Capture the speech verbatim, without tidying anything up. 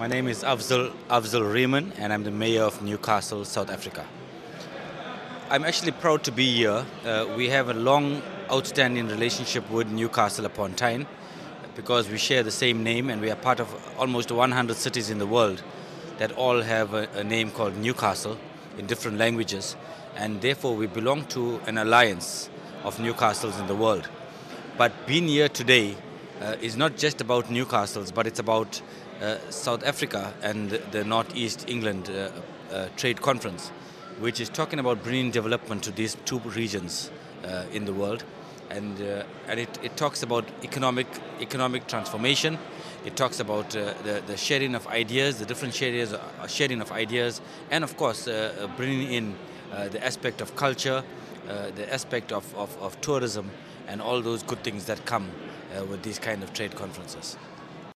My name is Afzal, Afzal Rehman, and I'm the mayor of Newcastle, South Africa. I'm actually proud to be here. Uh, we have a long, outstanding relationship with Newcastle upon Tyne because we share the same name and we are part of almost one hundred cities in the world that all have a, a name called Newcastle in different languages, and therefore we belong to an alliance of Newcastles in the world. But being here today uh, is not just about Newcastles, but it's about uh, South Africa and the, the Northeast England uh, uh, Trade Conference, which is talking about bringing development to these two regions uh, in the world. And, uh, and it, it talks about economic, economic transformation. It talks about uh, the, the sharing of ideas, the different shares, uh, sharing of ideas, and of course uh, bringing in uh, the aspect of culture, uh, the aspect of, of, of tourism, and all those good things that come uh, with these kind of trade conferences.